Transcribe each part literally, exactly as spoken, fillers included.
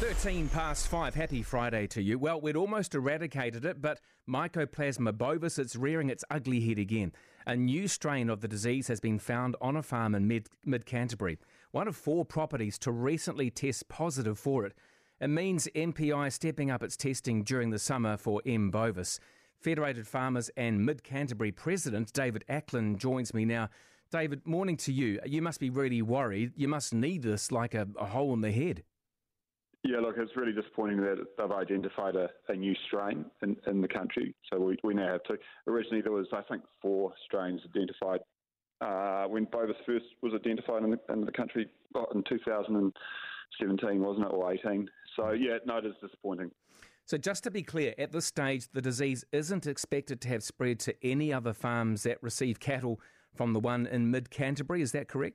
thirteen past five. Happy Friday to you. Well, we'd almost eradicated it, but Mycoplasma bovis, it's rearing its ugly head again. A new strain of the disease has been found on a farm in mid, mid-Canterbury. One of four properties to recently test positive for it. It means M P I stepping up its testing during the summer for M. bovis. Federated Farmers and Mid-Canterbury President David Acklin joins me now. David, morning to you. You must be really worried. You must need this like a, a hole in the head. Yeah, look, it's really disappointing that they've identified a, a new strain in, in the country. So we, we now have two. Originally, there was, I think, four strains identified uh, when bovis first was identified in the, in the country in two thousand seventeen, wasn't it, or eighteen? So, yeah, no, it is disappointing. So just to be clear, at this stage, the disease isn't expected to have spread to any other farms that receive cattle from the one in mid-Canterbury. Is that correct?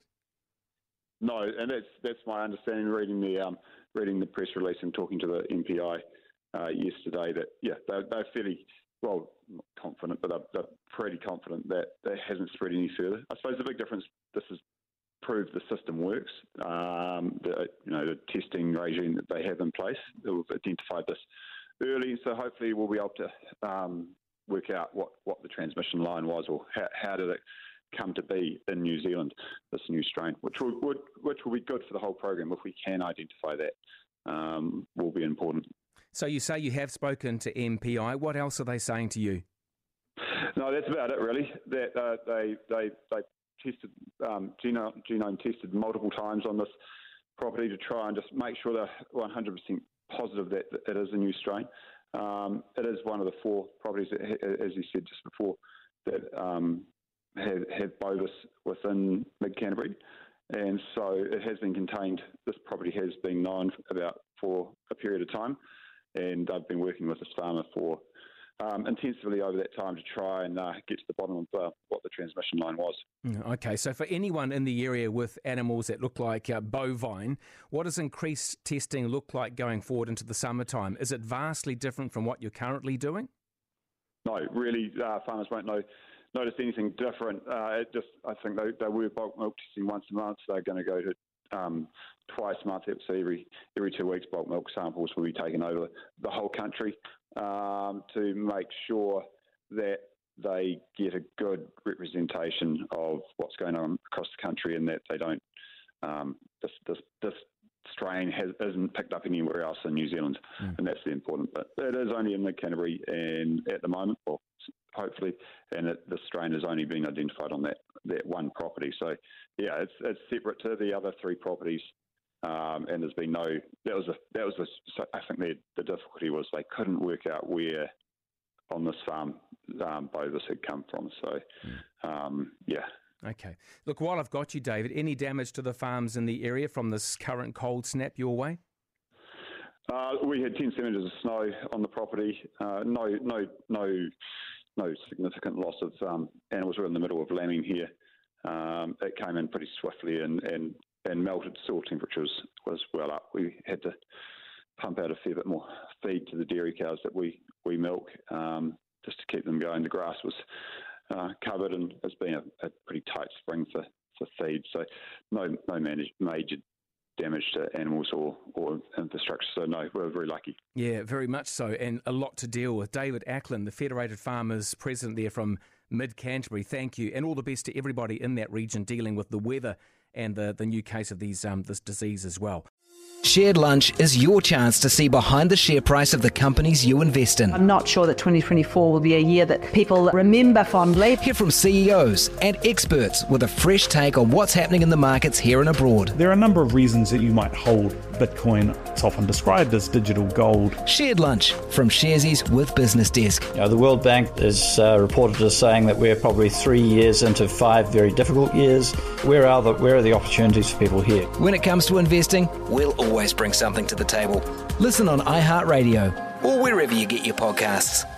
No, and that's that's my understanding. Reading the um, reading the press release and talking to the M P I uh, yesterday, that yeah, they're, they're fairly well not confident, but they're, they're pretty confident that that hasn't spread any further. I suppose the big difference, this has proved the system works. Um, the you know the testing regime that they have in place, they've identified this early, so hopefully we'll be able to um, work out what, what the transmission line was, or how, how did it come to be in New Zealand, this new strain, which will, would, which will be good for the whole program. If we can identify that, um, will be important. So you say you have spoken to M P I. What else are they saying to you? No, that's about it really. That uh, they they they tested um, genome, genome tested multiple times on this property to try and just make sure they're one hundred percent positive that it is a new strain. Um, it is one of the four properties, that, as you said just before, that um, have, have bovis within mid-Canterbury, and so it has been contained. This property has been known about for a period of time, and I've been working with this farmer for um, intensively over that time to try and uh, get to the bottom of uh, what the transmission line was. Okay, so for anyone in the area with animals that look like uh, bovine, what does increased testing look like going forward into the summertime? Is it vastly different from what you're currently doing? No, really, uh, farmers won't know. Notice anything different. Uh, it just, I think they, they were bulk milk testing once a month. They're going to go to um, twice a month. So every every two weeks, bulk milk samples will be taken over the whole country um, to make sure that they get a good representation of what's going on across the country, and that they don't um, this this this strain has, isn't picked up anywhere else in New Zealand, mm. and that's the important bit. It is only in mid-Canterbury, and at the moment, well, hopefully, and it, the strain has only been identified on that, that one property. So, yeah, it's it's separate to the other three properties, um, and there's been no. That was a that was a. So I think the the difficulty was they couldn't work out where on this farm um, bovis had come from. So, mm. um, yeah. Okay. Look, while I've got you, David, any damage to the farms in the area from this current cold snap your way? Uh, we had ten centimetres of snow on the property. Uh, no, no, no, no significant loss of um, animals. We're in the middle of lambing here. Um, it came in pretty swiftly and, and, and melted. Soil temperature was, was well up. We had to pump out a fair bit more feed to the dairy cows that we we milk um, just to keep them going. The grass was uh, covered, and it's been a, a pretty tight spring for, for feed. So no no manage, major damage to animals or, or infrastructure. So no, we're very lucky. Yeah, very much so, and a lot to deal with. David Acklin, the Federated Farmers President there from Mid-Canterbury, thank you, and all the best to everybody in that region dealing with the weather and the, the new case of these um, this disease as well. Shared Lunch is your chance to see behind the share price of the companies you invest in. I'm not sure that twenty twenty-four will be a year that people remember fondly. Hear from C E Os and experts with a fresh take on what's happening in the markets here and abroad. There are a number of reasons that you might hold Bitcoin. It's often described as digital gold. Shared Lunch from Sharesies with Business Desk. You know, the World Bank is uh, reported as saying that we're probably three years into five very difficult years. Where are the where are the opportunities for people here? When it comes to investing, we'll always bring something to the table. Listen on iHeartRadio or wherever you get your podcasts.